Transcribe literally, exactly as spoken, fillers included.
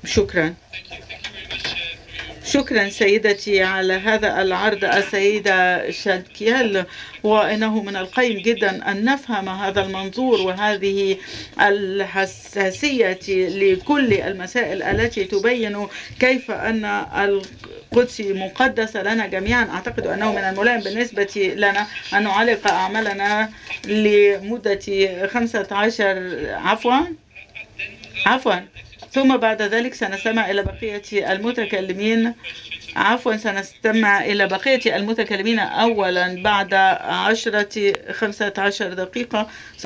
شكرا. شكرا سيدتي على هذا العرض السيدة شادكيال، وإنه من القيم جدا أن نفهم هذا المنظور وهذه الحساسية لكل المسائل التي تبين كيف أن القدس مقدسة لنا جميعا. أعتقد أنه من الملائم بالنسبة لنا أن نعلق أعمالنا لمدة خمسة عشر عفوا عفوا ثم بعد ذلك سنستمع إلى بقية المتكلمين. عفوا سنستمع إلى بقية المتكلمين أولا بعد عشرة خمسة عشر دقيقة.